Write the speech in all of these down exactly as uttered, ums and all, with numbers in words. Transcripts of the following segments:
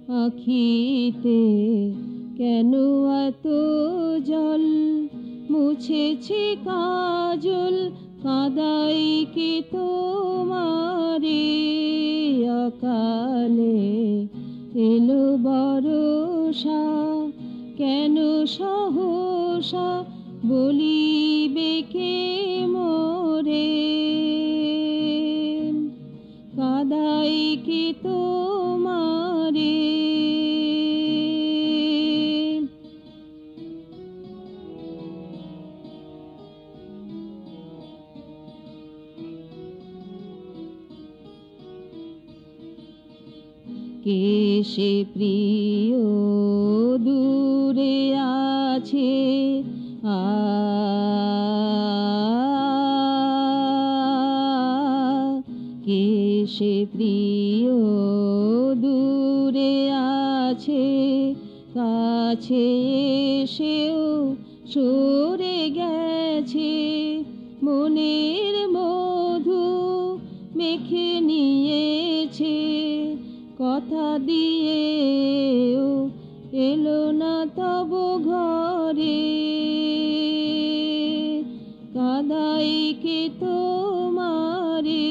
আখিতে কেন এত জল, মুছেছি কাজল কাঁদাই কি তোমারে। অকালে এলো বরষা, কেন সহসা বলিবে কে মোরে। কাঁদাই কি তোমারে। কে সে প্রিয় দূরে আছে, আ কে সে প্রিয় দূরে আছে, কাছে এসেও সরে গেছে। মনের মধু মেখে নিয়েছে, কথা দিয়েও এলো না তব ঘরে। কাঁদাই কি তোমারে।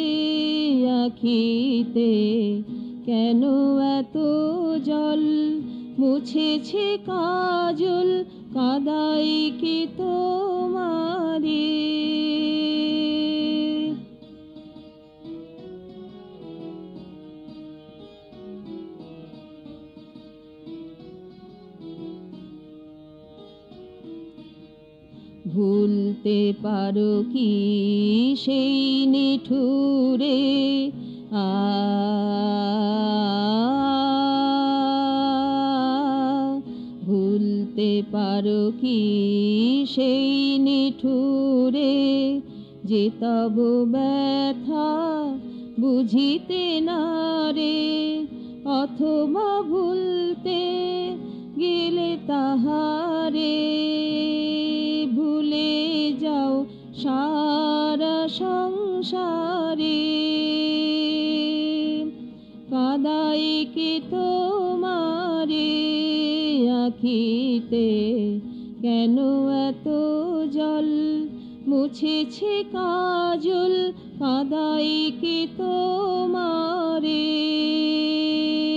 আখিতে কেন এত জল, মুছেছে কাজল কাঁদাই কি তোমারে। ভুলতে পারো কি সেই নিঠুরে, আ ভুলতে পারো কি সেই নিঠুরে, যে তব ব্যথা বুঝিতে না রে। অথবা ভুলতে গেলে তাহারে, ভুলে যাও সারা সংসারে। কাঁদাই কি তোমারে। আখিতে কেন এত জল, মুছেছে কাজল কাঁদাই কি তোমারে।